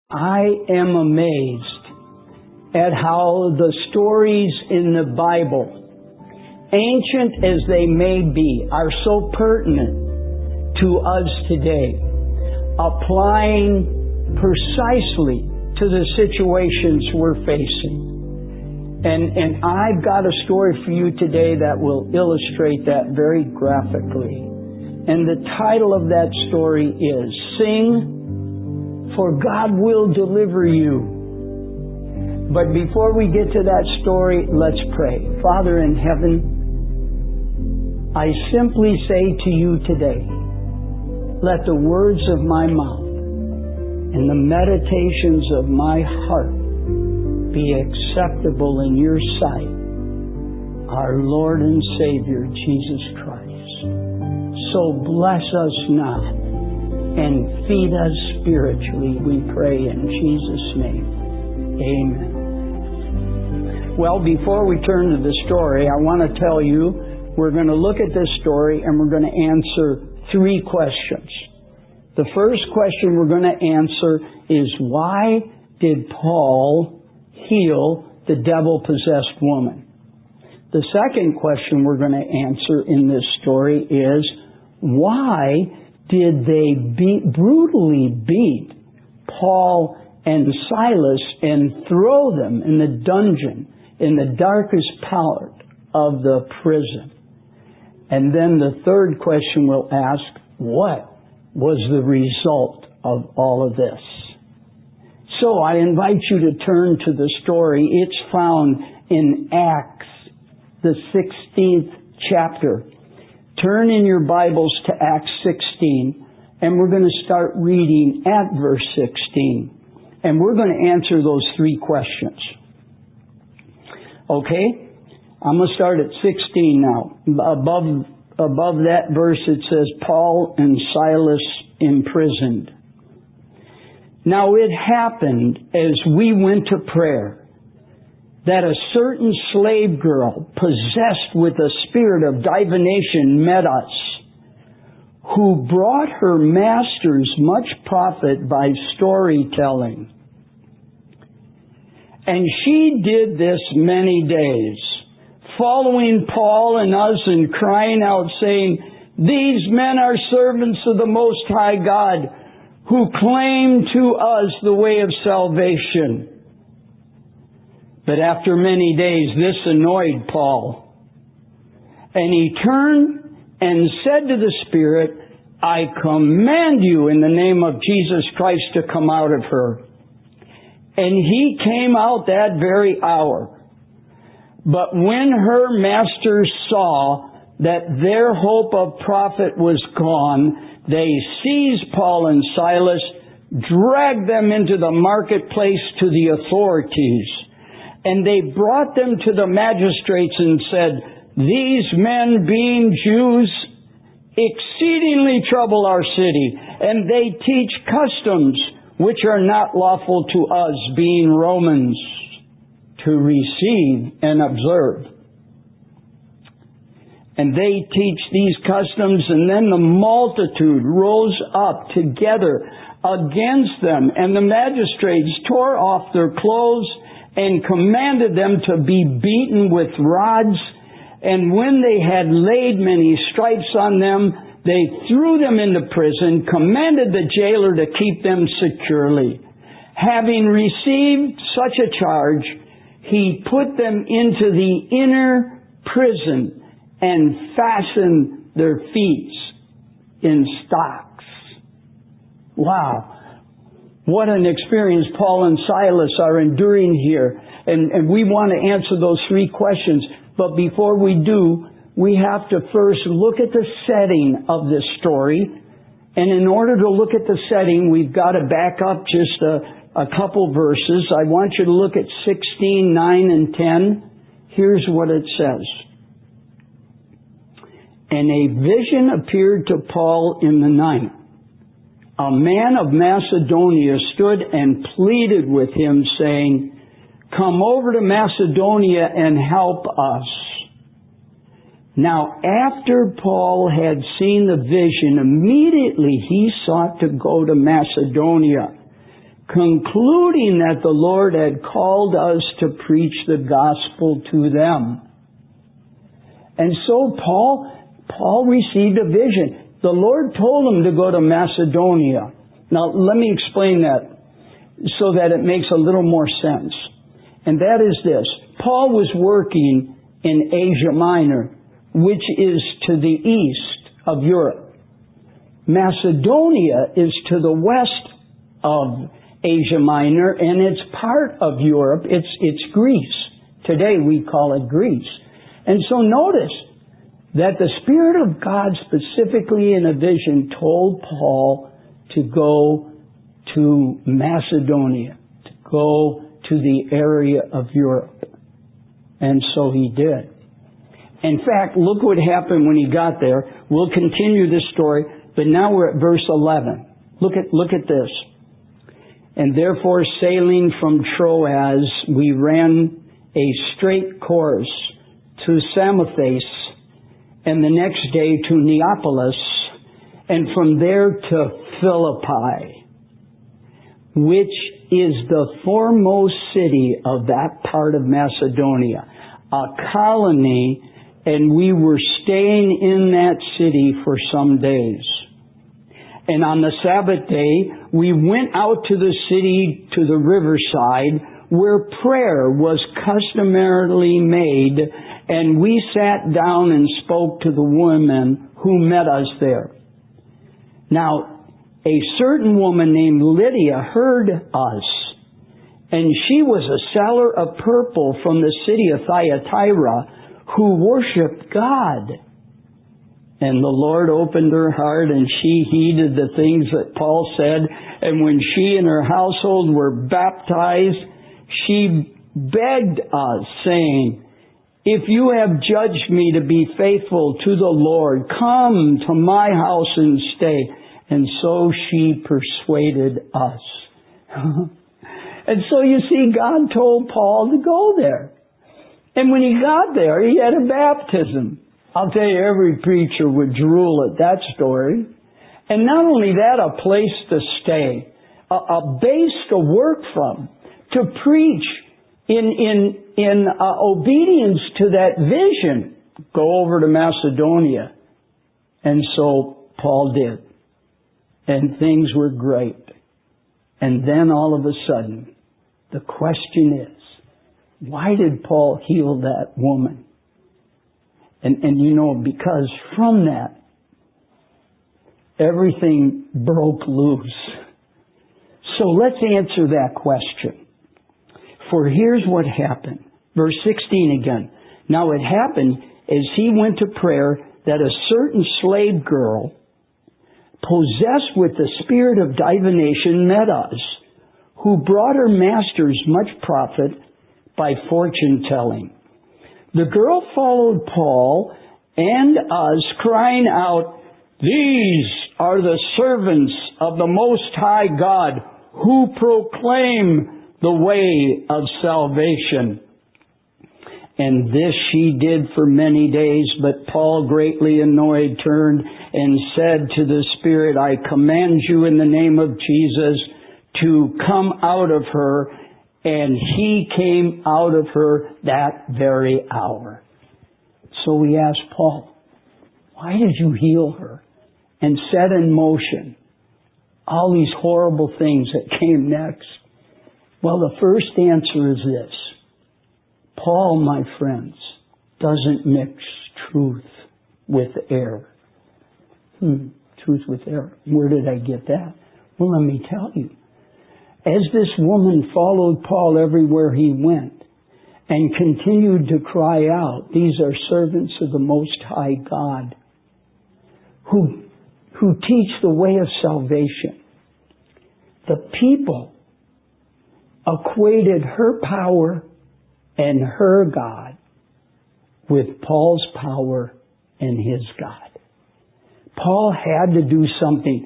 I am amazed at how the stories in the Bible, ancient as they may be, are so pertinent to us today, applying precisely to the situations we're facing. And I've got a story for you today that will illustrate that very graphically. And the title of that story is Sing, for God will deliver you. But before we get to that story, let's pray. Father in heaven, I simply say to you today, let the words of my mouth and the meditations of my heart be acceptable in your sight, our Lord and Savior, Jesus Christ. So bless us now and feed us spiritually, we pray in Jesus' name. Amen. Well, before we turn to the story, I want to tell you, we're going to look at this story and we're going to answer 3 questions. The first question we're going to answer is, why did Paul heal the devil-possessed woman? The second question we're going to answer in this story is, why did they brutally beat Paul and Silas and throw them in the dungeon, in the darkest part of the prison? And then the third question we'll ask, what was the result of all of this? So I invite you to turn to the story. It's found in Acts, the 16th chapter. Turn in your Bibles to Acts 16, and we're going to start reading at verse 16. And we're going to answer those 3 questions. Okay? I'm going to start at 16 now. Above that verse it says, Paul and Silas imprisoned. Now it happened as we went to prayer that a certain slave girl possessed with a spirit of divination met us, who brought her masters much profit by storytelling. And she did this many days, following Paul and us and crying out, saying, these men are servants of the Most High God, who claim to us the way of salvation. But after many days, this annoyed Paul. And he turned and said to the Spirit, I command you in the name of Jesus Christ to come out of her. And he came out that very hour. But when her masters saw that their hope of profit was gone, they seized Paul and Silas, dragged them into the marketplace to the authorities. And they brought them to the magistrates and said, these men, being Jews, exceedingly trouble our city, and they teach customs which are not lawful to us, being Romans, to receive and observe. And they teach these customs, and then the multitude rose up together against them, and the magistrates tore off their clothes and commanded them to be beaten with rods. And when they had laid many stripes on them, they threw them into prison, commanded the jailer to keep them securely. Having received such a charge, he put them into the inner prison and fastened their feet in stocks. Wow. What an experience Paul and Silas are enduring here. And we want to answer those 3 questions. But before we do, we have to first look at the setting of this story. And in order to look at the setting, we've got to back up just a couple verses. I want you to look at 16, 9, and 10. Here's what it says. And a vision appeared to Paul in the night. A man of Macedonia stood and pleaded with him, saying, come over to Macedonia and help us. Now, after Paul had seen the vision, immediately he sought to go to Macedonia, concluding that the Lord had called us to preach the gospel to them. And so Paul received a vision. The Lord told him to go to Macedonia. Now, let me explain that so that it makes a little more sense. And that is this. Paul was working in Asia Minor, which is to the east of Europe. Macedonia is to the west of Asia Minor, and it's part of Europe. It's Greece. Today we call it Greece. And so notice that the Spirit of God specifically in a vision told Paul to go to Macedonia, to go to the area of Europe. And so he did. In fact, look what happened when he got there. We'll continue this story, but now we're at verse 11. Look at this. And therefore, sailing from Troas, we ran a straight course to Samothrace, and the next day to Neapolis, and from there to Philippi, which is the foremost city of that part of Macedonia, a colony, and we were staying in that city for some days. And on the Sabbath day, we went out to the city, to the riverside, where prayer was customarily made, and we sat down and spoke to the women who met us there. Now, a certain woman named Lydia heard us, and she was a seller of purple from the city of Thyatira who worshiped God. And the Lord opened her heart, and she heeded the things that Paul said. And when she and her household were baptized, she begged us, saying, "If you have judged me to be faithful to the Lord, come to my house and stay." And so she persuaded us. And so you see, God told Paul to go there. And when he got there, he had a baptism. I'll tell you, every preacher would drool at that story. And not only that, a place to stay, a base to work from, to preach in obedience to that vision. Go over to Macedonia. And so Paul did. And things were great. And then all of a sudden, the question is, why did Paul heal that woman? And you know, because from that, everything broke loose. So let's answer that question. For here's what happened. Verse 16 again. Now it happened as he went to prayer that a certain slave girl, possessed with the spirit of divination, met us, who brought her masters much profit by fortune telling. The girl followed Paul and us, crying out, "These are the servants of the Most High God, who proclaim the way of salvation." And this she did for many days, but Paul, greatly annoyed, turned and said to the Spirit, "I command you in the name of Jesus to come out of her." And he came out of her that very hour. So we asked Paul, why did you heal her and set in motion all these horrible things that came next? Well, the first answer is this. Paul, my friends, doesn't mix truth with error. Truth with error. Where did I get that? Well, let me tell you. As this woman followed Paul everywhere he went and continued to cry out, "These are servants of the Most High God who teach the way of salvation," the people equated her power and her God with Paul's power and his God. Paul had to do something.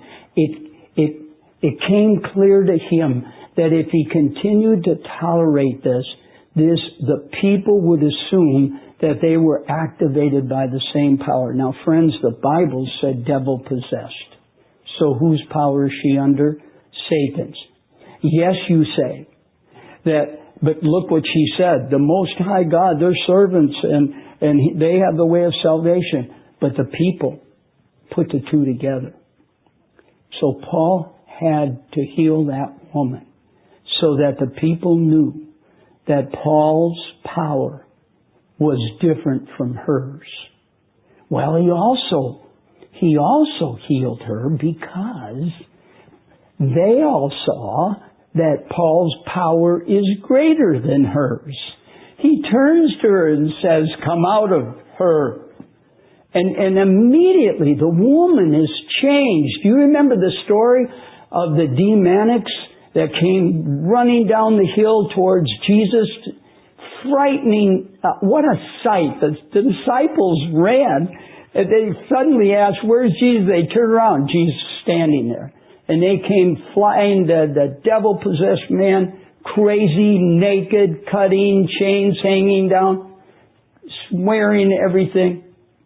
It came clear to him that if he continued to tolerate the people would assume that they were activated by the same power. Now, friends, the Bible said devil possessed. So whose power is she under? Satan's. Yes, you say that, but look what she said. The Most High God, they're servants and they have the way of salvation. But the people put the two together. So Paul had to heal that woman so that the people knew that Paul's power was different from hers. Well, he also healed her because they all saw that Paul's power is greater than hers. He turns to her and says, "Come out of her." And immediately the woman is changed. Do you remember the story of the demonics that came running down the hill towards Jesus? Frightening. What a sight. The disciples ran. And they suddenly asked, "Where's Jesus?" They turned around. Jesus standing there. And they came flying, the devil-possessed man, crazy, naked, cutting, chains hanging down, swearing everything.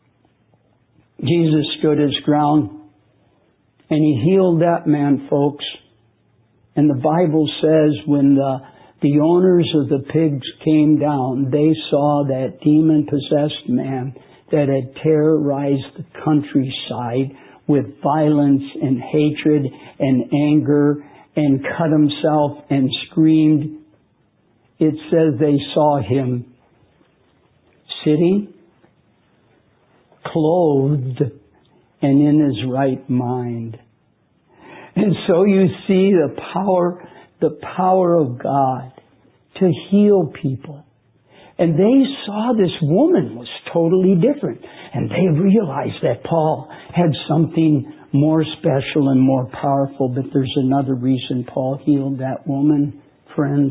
Jesus stood his ground, and he healed that man, folks. And the Bible says when the owners of the pigs came down, they saw that demon-possessed man that had terrorized the countryside with violence and hatred and anger and cut himself and screamed. It says they saw him sitting, clothed, and in his right mind. And so you see the power of God to heal people. And they saw this woman was totally different. And they realized that Paul had something more special and more powerful. But there's another reason Paul healed that woman, friends.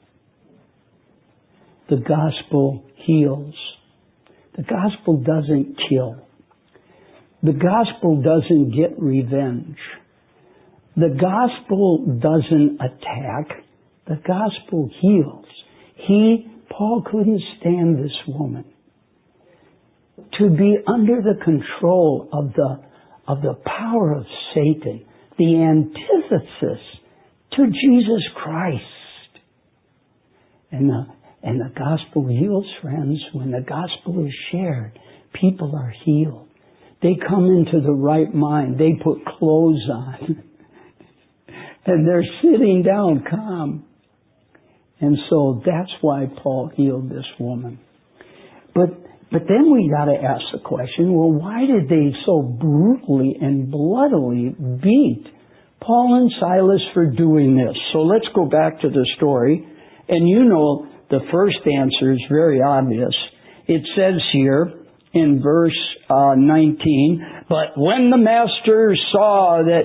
The gospel heals. The gospel doesn't kill. The gospel doesn't get revenge. The gospel doesn't attack. The gospel heals. Paul couldn't stand this woman to be under the control of the power of Satan, the antithesis to Jesus Christ. And the gospel heals, friends. When the gospel is shared, people are healed. They come into the right mind. They put clothes on. And they're sitting down calm. And so that's why Paul healed this woman. But then we got to ask the question, well, why did they so brutally and bloodily beat Paul and Silas for doing this? So let's go back to the story. And you know the first answer is very obvious. It says here in verse 19, "But when the masters saw that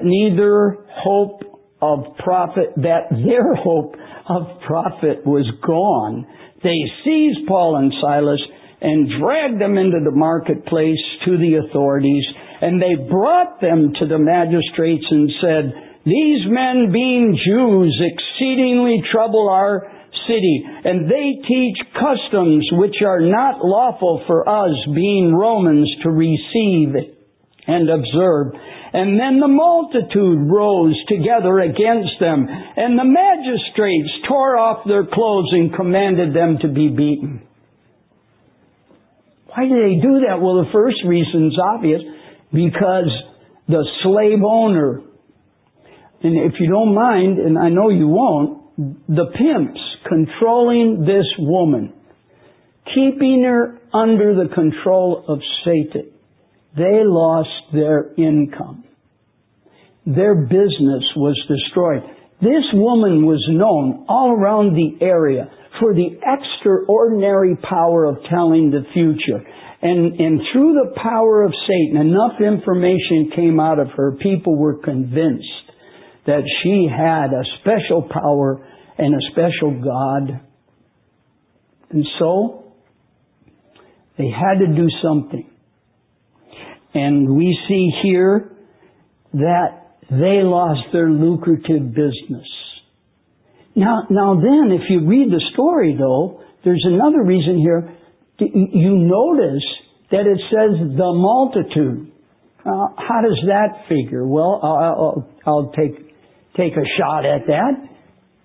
their hope of profit was gone, they seized Paul and Silas and dragged them into the marketplace to the authorities, and they brought them to the magistrates and said, 'These men, being Jews, exceedingly trouble our city, and they teach customs which are not lawful for us, being Romans, to receive and observe.' And then the multitude rose together against them, and the magistrates tore off their clothes and commanded them to be beaten." Why did they do that? Well, the first reason is obvious, because the slave owner, and if you don't mind, and I know you won't, the pimps controlling this woman, keeping her under the control of Satan, they lost their income. Their business was destroyed. This woman was known all around the area for the extraordinary power of telling the future. And through the power of Satan, enough information came out of her. People were convinced that she had a special power and a special God. And so, they had to do something. And we see here that they lost their lucrative business. Now then, if you read the story though, there's another reason here. You notice that it says the multitude. How does that figure? Well, I'll take a shot at that.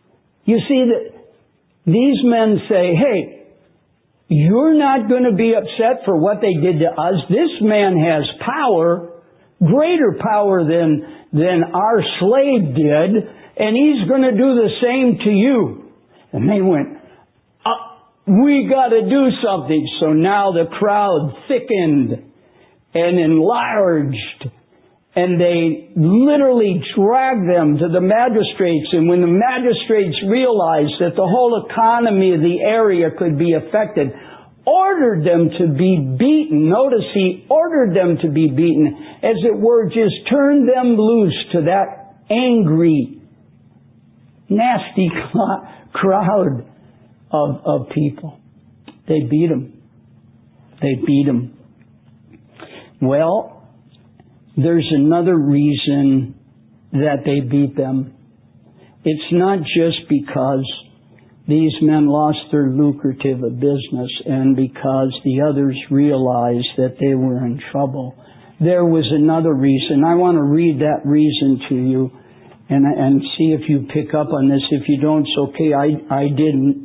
You see that these men say, hey, you're not going to be upset for what they did to us. This man has power, greater power than our slave did, and he's going to do the same to you. And they went, we got to do something. So now the crowd thickened and enlarged, and they literally dragged them to the magistrates. And when the magistrates realized that the whole economy of the area could be affected, ordered them to be beaten. Notice he ordered them to be beaten. As it were, just turned them loose to that angry, nasty crowd of people. They beat them. They beat them. Well, there's another reason that they beat them. It's not just because these men lost their lucrative business and because the others realized that they were in trouble. There was another reason. I want to read that reason to you and see if you pick up on this. If you don't, it's okay. I didn't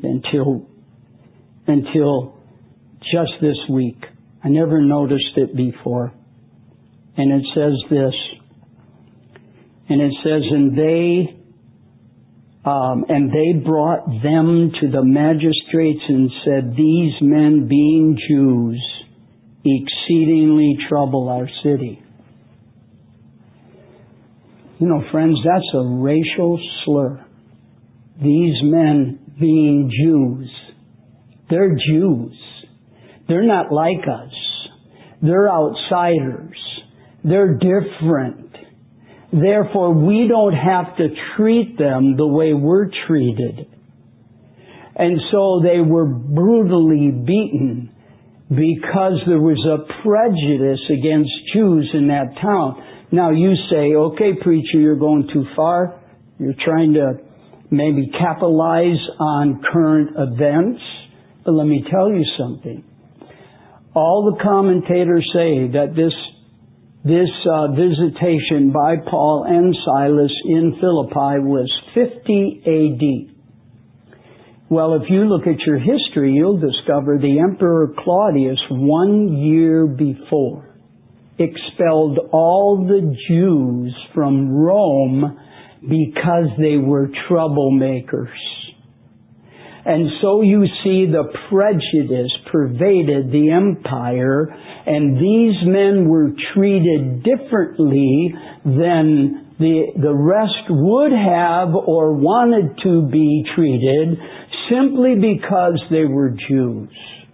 until just this week. I never noticed it before. And it says this. And it says, and they brought them to the magistrates and said, these men, being Jews, exceedingly trouble our city. You know, friends, that's a racial slur. These men, being Jews, they're Jews. They're not like us. They're outsiders. They're different. Therefore, we don't have to treat them the way we're treated. And so they were brutally beaten because there was a prejudice against Jews in that town. Now you say, okay, preacher, you're going too far. You're trying to maybe capitalize on current events. But let me tell you something. All the commentators say that this visitation by Paul and Silas in Philippi was 50 A.D. Well, if you look at your history, you'll discover the Emperor Claudius 1 year before expelled all the Jews from Rome because they were troublemakers. And so you see the prejudice pervaded the empire, and these men were treated differently than the rest would have or wanted to be treated simply because they were Jews.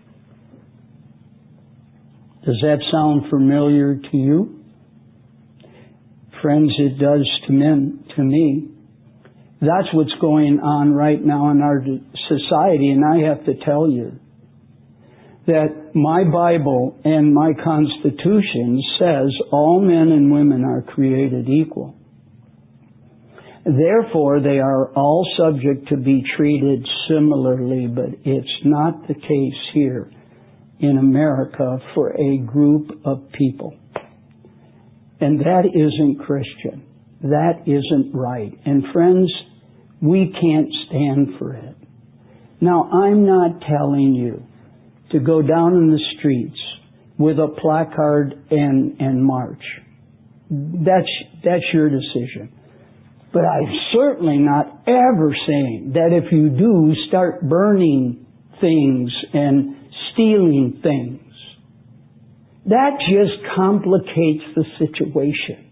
Does that sound familiar to you? Friends, it does to me. That's what's going on right now in our society, and I have to tell you that my Bible and my Constitution says all men and women are created equal. Therefore, they are all subject to be treated similarly, but it's not the case here in America for a group of people. And that isn't Christian. That isn't right. And friends, we can't stand for it. Now, I'm not telling you to go down in the streets with a placard and march. That's your decision. But I'm certainly not ever saying that if you do, start burning things and stealing things. That just complicates the situation.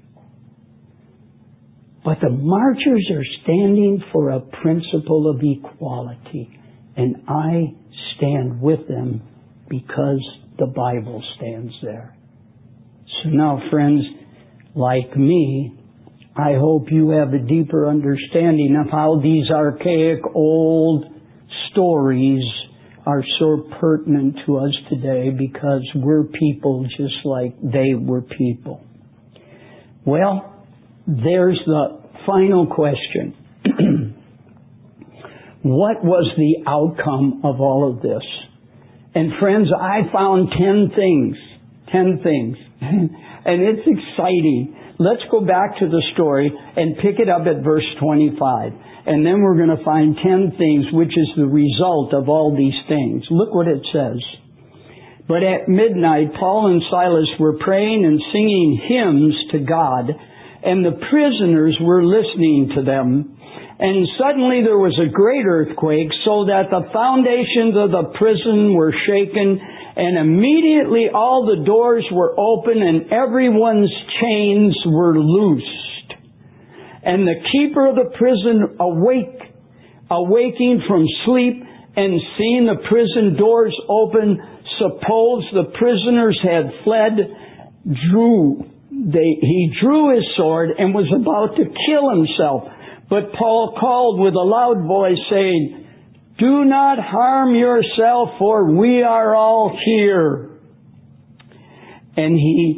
But the marchers are standing for a principle of equality, and I stand with them because the Bible stands there. So now, friends, like me, I hope you have a deeper understanding of how these archaic old stories are so pertinent to us today, because we're people just like they were people. Well, there's the final question. What was the outcome of all of this? And friends, I found 10 things. 10 things. And it's exciting let's go back to the story and pick it up at verse 25. And then we're going to find 10 things, which is the result of all these things. Look what it says. But at midnight, Paul and Silas were praying and singing hymns to God, and the prisoners were listening to them. And suddenly there was a great earthquake, so that the foundations of the prison were shaken, and immediately all the doors were open and everyone's chains were loosed. And the keeper of the prison awaking from sleep and seeing the prison doors open, supposed the prisoners had fled, he drew his sword and was about to kill himself. But Paul called with a loud voice, saying, "Do not harm yourself, for we are all here." And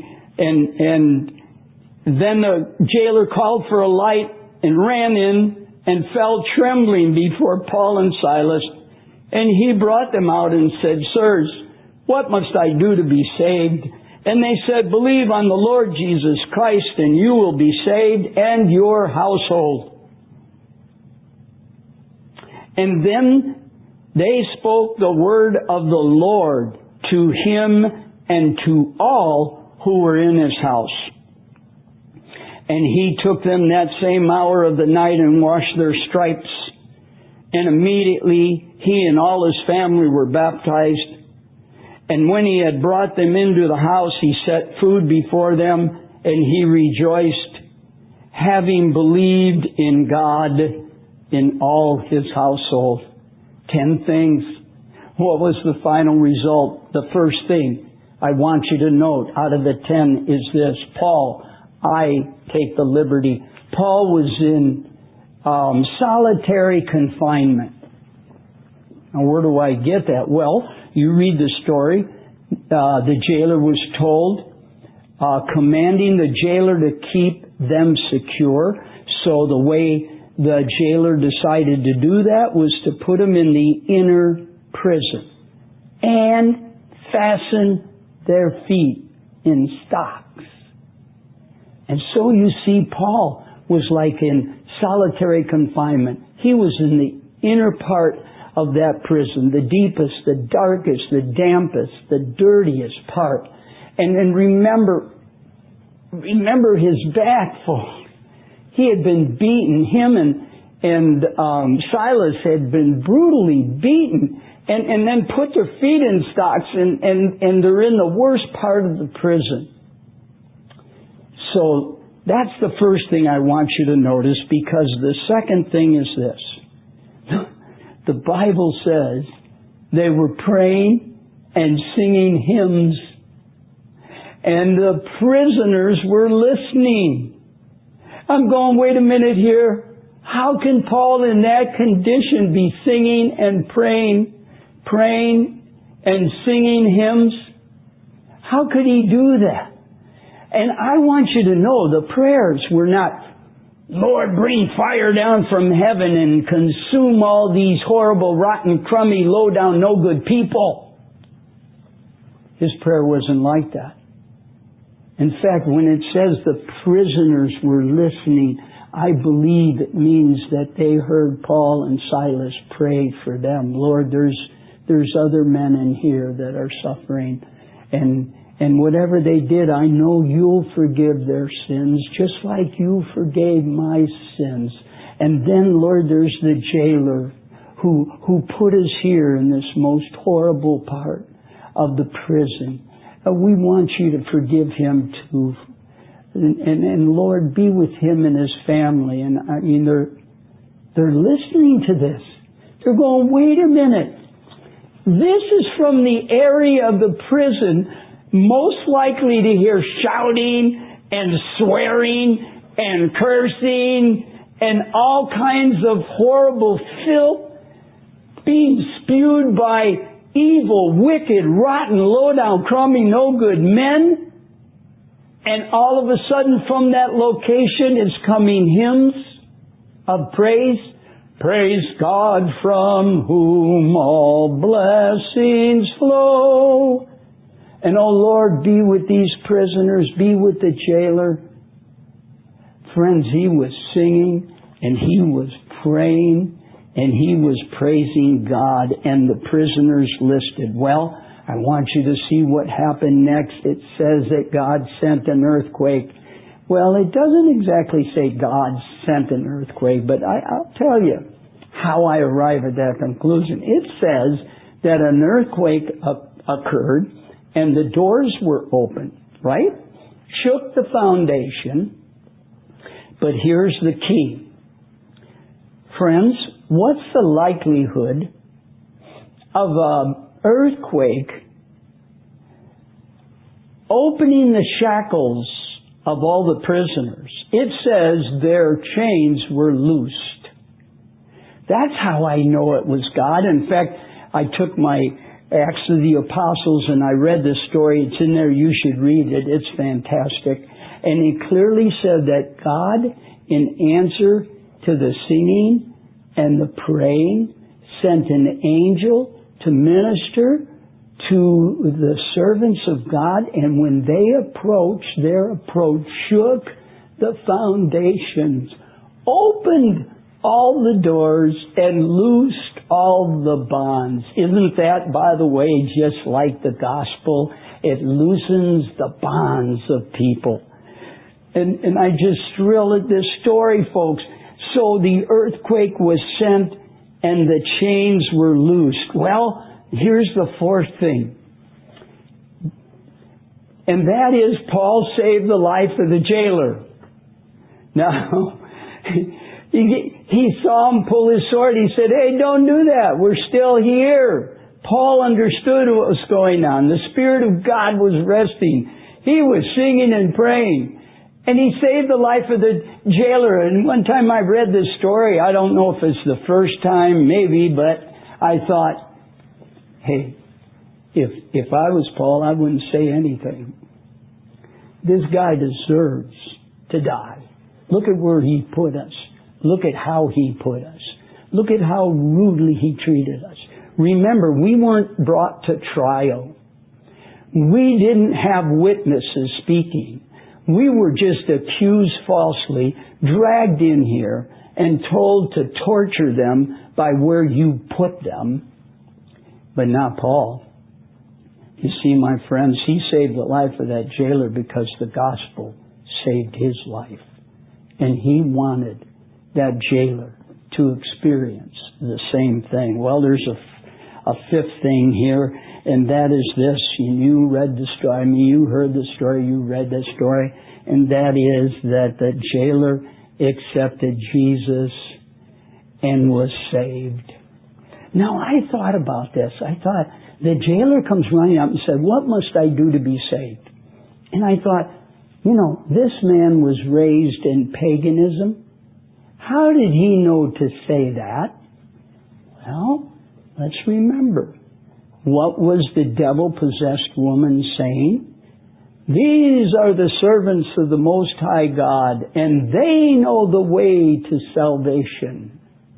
then the jailer called for a light and ran in and fell trembling before Paul and Silas. And he brought them out and said, "Sirs, what must I do to be saved?" And they said, "Believe on the Lord Jesus Christ, and you will be saved, and your household." And then they spoke the word of the Lord to him and to all who were in his house. And he took them that same hour of the night and washed their stripes. And immediately he and all his family were baptized. And when he had brought them into the house, he set food before them, and he rejoiced, having believed in God in all his household. 10 things. What was the final result? The first thing I want you to note out of the 10 is this. Paul, I take the liberty. Paul was in solitary confinement. Now, where do I get that? Well, you read the story. The jailer was told, commanding the jailer to keep them secure. So the way the jailer decided to do that was to put them in the inner prison and fasten their feet in stocks. And so you see, Paul was like in solitary confinement. He was in the inner part of that prison, the deepest, the darkest, the dampest, the dirtiest part. And remember his back full. He had been beaten. Him and Silas had been brutally beaten and then put their feet in stocks, and they're in the worst part of the prison. So that's the first thing I want you to notice, because the second thing is this. The Bible says they were praying and singing hymns, and the prisoners were listening. I'm going, wait a minute here. How can Paul in that condition be singing and praying and singing hymns? How could he do that? And I want you to know the prayers were not, "Lord, bring fire down from heaven and consume all these horrible, rotten, crummy, low-down, no-good people." His prayer wasn't like that. In fact, when it says the prisoners were listening, I believe it means that they heard Paul and Silas pray for them. "Lord, there's other men in here that are suffering, and whatever they did, I know you'll forgive their sins, just like you forgave my sins." And then, Lord, there's the jailer who put us here in this most horrible part of the prison. We want you to forgive him too. And Lord, be with him and his family. And I mean, they're listening to this. They're going, wait a minute. This is from the area of the prison most likely to hear shouting and swearing and cursing and all kinds of horrible filth being spewed by evil, wicked, rotten, low-down, crummy, no-good men. And all of a sudden from that location is coming hymns of praise. Praise God from whom all blessings flow. And oh Lord, be with these prisoners, be with the jailer. Friends, he was singing and he was praying and he was praising God, and the prisoners listed. Well, I want you to see what happened next. It says that God sent an earthquake. Well, it doesn't exactly say God sent an earthquake, but I'll tell you how I arrive at that conclusion. It says that an earthquake occurred and the doors were open, right? Shook the foundation. But here's the key. Friends, what's the likelihood of an earthquake opening the shackles of all the prisoners? It says their chains were loosed. That's how I know it was God. In fact, I took my Acts of the Apostles and I read this story. It's in there. You should read it. It's fantastic. And it clearly said that God, in answer to the singing and the praying, sent an angel to minister to the servants of God. And when they approached, their approach shook the foundations, opened all the doors, and loosed all the bonds. Isn't that, by the way, just like the gospel? It loosens the bonds of people. And I just thrill at this story, folks. So the earthquake was sent and the chains were loosed. Well, here's the fourth thing. And that is Paul saved the life of the jailer. Now, he saw him pull his sword. He said, "Hey, don't do that. We're still here." Paul understood what was going on. The Spirit of God was resting. He was singing and praying. And he saved the life of the jailer. And one time I read this story. I don't know if it's the first time, maybe, but I thought, hey, if I was Paul, I wouldn't say anything. This guy deserves to die. Look at where he put us. Look at how he put us. Look at how rudely he treated us. Remember, we weren't brought to trial. We didn't have witnesses speaking. We were just accused falsely, dragged in here, and told to torture them by where you put them. But not Paul. You see, my friends, he saved the life of that jailer because the gospel saved his life. And he wanted that jailer to experience the same thing. Well, there's a fifth thing here, and that is this. You read the story. I mean, you heard the story. You read the story. And that is that the jailer accepted Jesus and was saved. Now, I thought about this. I thought, the jailer comes running up and said, "What must I do to be saved?" And I thought, this man was raised in paganism. How did he know to say that? Well, let's remember. What was the devil-possessed woman saying? "These are the servants of the Most High God, and they know the way to salvation."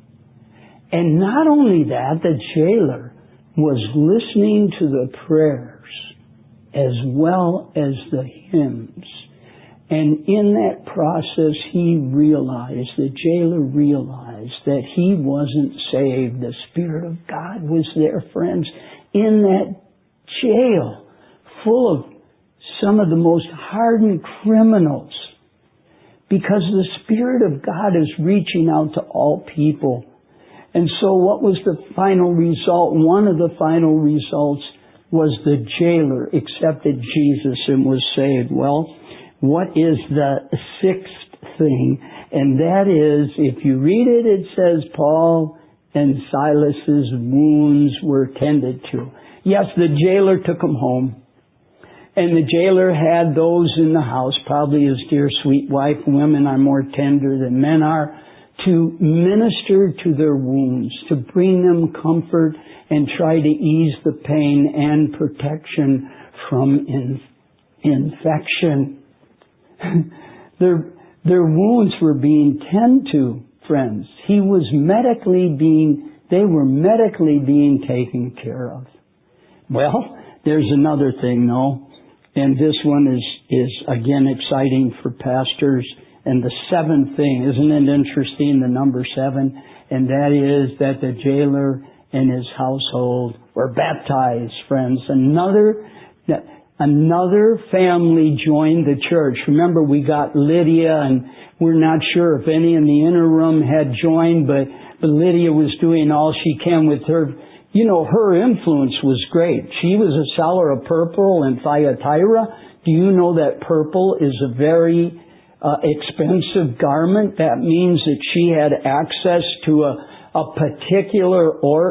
And not only that, the jailer was listening to the prayers as well as the hymns. And in that process, the jailer realized that he wasn't saved. The Spirit of God was there, friends, in that jail, full of some of the most hardened criminals. Because the Spirit of God is reaching out to all people. And so what was the final result? One of the final results was the jailer accepted Jesus and was saved. Well, what is the sixth thing? And that is, if you read it, it says Paul and Silas's wounds were tended to. Yes, the jailer took them home. And the jailer had those in the house, probably his dear sweet wife. Women are more tender than men are, to minister to their wounds, to bring them comfort and try to ease the pain and protection from infection. Their wounds were being tended to, friends. They were medically being taken care of. Well, there's another thing though, and this one is again exciting for pastors And the seventh thing, isn't it interesting, the number 7? And that is that the jailer and his household were baptized, friends. Another family joined the church. Remember, we got Lydia, and we're not sure if any in the inner room had joined, but Lydia was doing all she can with her. You know, her influence was great. She was a seller of purple in Thyatira. Do you know that purple is a very expensive garment? That means that she had access to a particular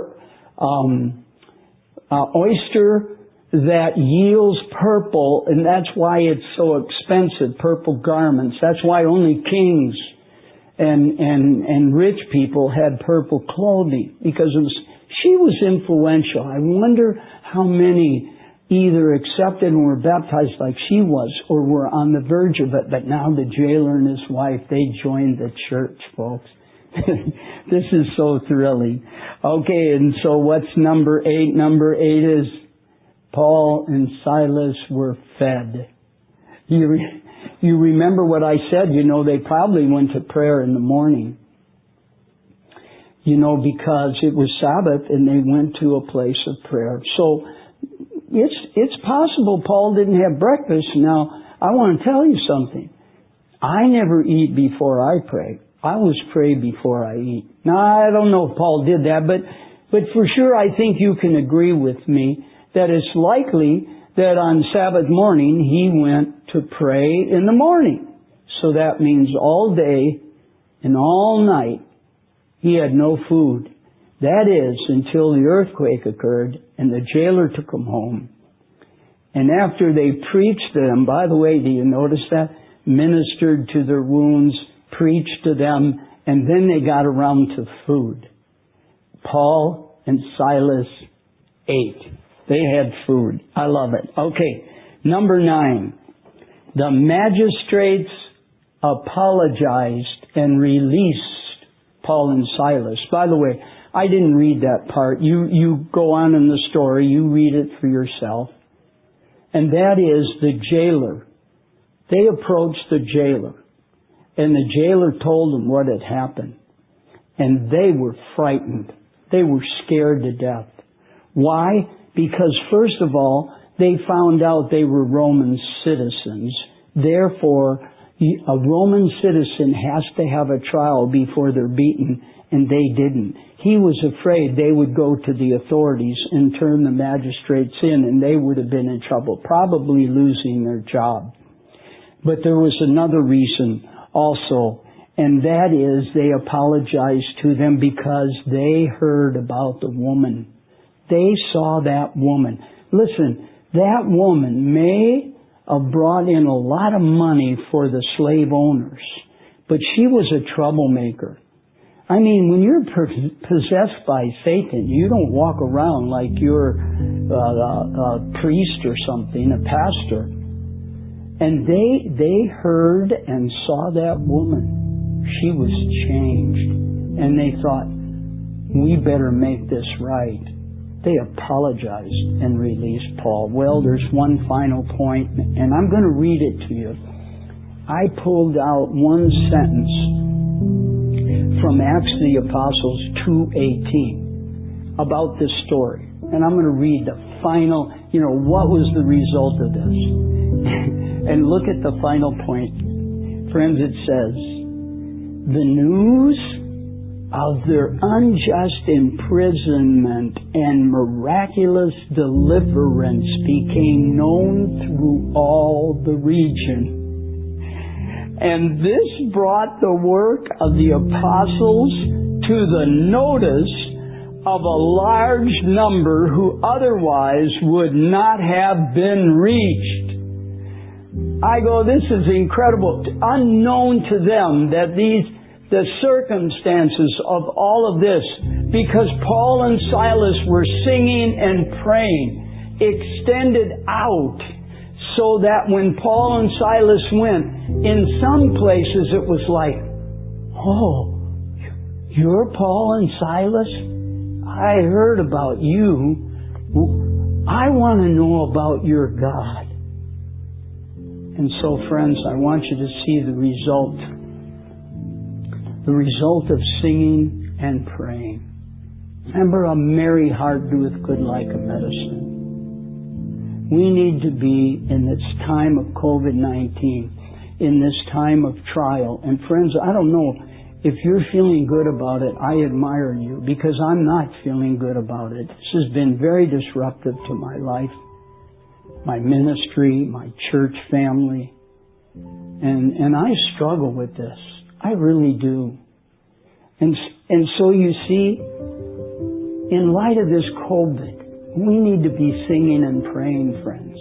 oyster that yields purple, and that's why it's so expensive, purple garments. That's why only kings and rich people had purple clothing, because she was influential. I wonder how many either accepted and were baptized like she was, or were on the verge of it. But now the jailer and his wife, they joined the church, folks. This is so thrilling. Okay, and so what's number 8? Number 8 is Paul and Silas were fed. You remember what I said, they probably went to prayer in the morning. Because it was Sabbath and they went to a place of prayer. So it's possible Paul didn't have breakfast. Now, I want to tell you something. I never eat before I pray. I always pray before I eat. Now, I don't know if Paul did that, but for sure I think you can agree with me that it's likely that on Sabbath morning he went to pray in the morning. So that means all day and all night he had no food. That is, until the earthquake occurred and the jailer took him home. And after they preached to them, by the way, do you notice that? Ministered to their wounds, preached to them, and then they got around to food. Paul and Silas ate. They had food. I love it. Okay, number 9. The magistrates apologized and released Paul and Silas. By the way, I didn't read that part. You go on in the story. You read it for yourself. And that is the jailer. They approached the jailer. And the jailer told them what had happened. And they were frightened. They were scared to death. Why? Because first of all, they found out they were Roman citizens. Therefore, a Roman citizen has to have a trial before they're beaten, and they didn't. He was afraid they would go to the authorities and turn the magistrates in, and they would have been in trouble, probably losing their job. But there was another reason also, and that is they apologized to them because they heard about the woman. They saw that woman. Listen, that woman may have brought in a lot of money for the slave owners, but she was a troublemaker. I mean, when you're possessed by Satan, you don't walk around like you're a priest or something, a pastor. And they heard and saw that woman. She was changed. And they thought, we better make this right. They apologized and released Paul. Well, there's one final point, and I'm going to read it to you. I pulled out one sentence from Acts of the Apostles 2:18 about this story. And I'm going to read the final, what was the result of this? And look at the final point. Friends, it says, the news of their unjust imprisonment and miraculous deliverance became known through all the region. And this brought the work of the apostles to the notice of a large number who otherwise would not have been reached. I go, this is incredible. Unknown to them that the circumstances of all of this, because Paul and Silas were singing and praying, extended out so that when Paul and Silas went, in some places it was like, oh, you're Paul and Silas? I heard about you. I want to know about your God. And so, friends, I want you to see the result the result of singing and praying. Remember, a merry heart doeth good like a medicine. We need to be, in this time of COVID-19, in this time of trial. And friends, I don't know if you're feeling good about it. I admire you, because I'm not feeling good about it. This has been very disruptive to my life, my ministry, my church family. And I struggle with this. I really do. And so you see, in light of this COVID, we need to be singing and praying, friends.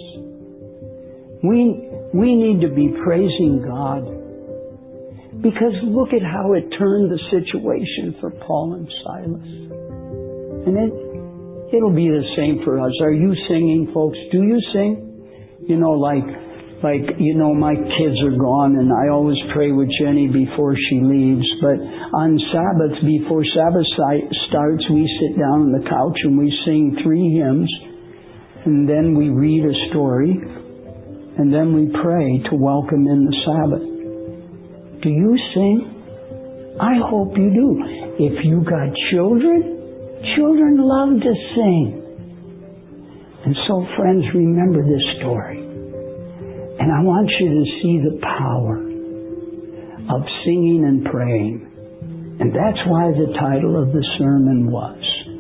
We need to be praising God. Because look at how it turned the situation for Paul and Silas. And it'll be the same for us. Are you singing, folks? Do you sing? You know, like, my kids are gone, and I always pray with Jenny before she leaves. But on Sabbath, before Sabbath starts, we sit down on the couch and we sing 3 hymns, and then we read a story, and then we pray to welcome in the Sabbath. Do you sing? I hope you do. If you got children love to sing. And so, friends, remember this story. And I want you to see the power of singing and praying. And that's why the title of the sermon was,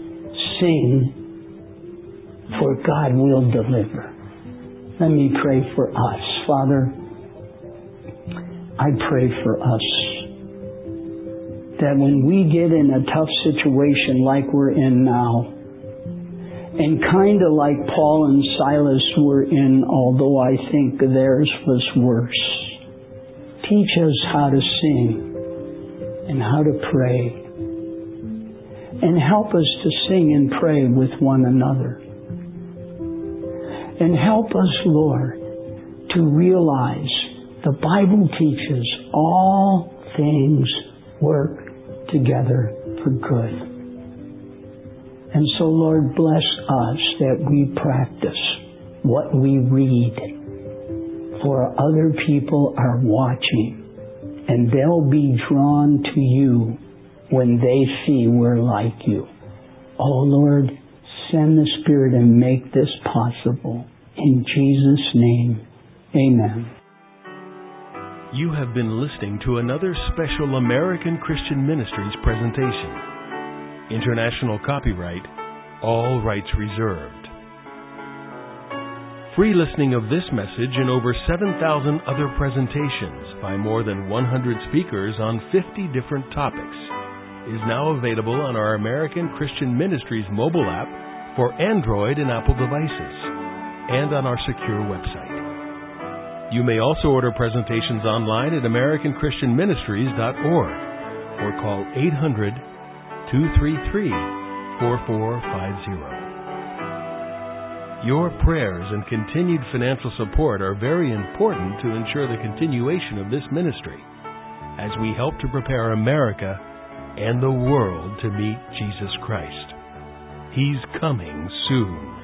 Sing, for God will deliver. Let me pray for us. Father, I pray for us that when we get in a tough situation like we're in now, and kind of like Paul and Silas were in, although I think theirs was worse. Teach us how to sing and how to pray. And help us to sing and pray with one another. And help us, Lord, to realize the Bible teaches all things work together for good. And so, Lord, bless us that we practice what we read, for other people are watching, and they'll be drawn to you when they see we're like you. Oh, Lord, send the Spirit and make this possible. In Jesus' name, amen. You have been listening to another special American Christian Ministries presentation. International copyright, all rights reserved. Free listening of this message and over 7,000 other presentations by more than 100 speakers on 50 different topics is now available on our American Christian Ministries mobile app for Android and Apple devices and on our secure website. You may also order presentations online at AmericanChristianMinistries.org or call 800-233-4450. Your prayers and continued financial support are very important to ensure the continuation of this ministry as we help to prepare America and the world to meet Jesus Christ. He's coming soon.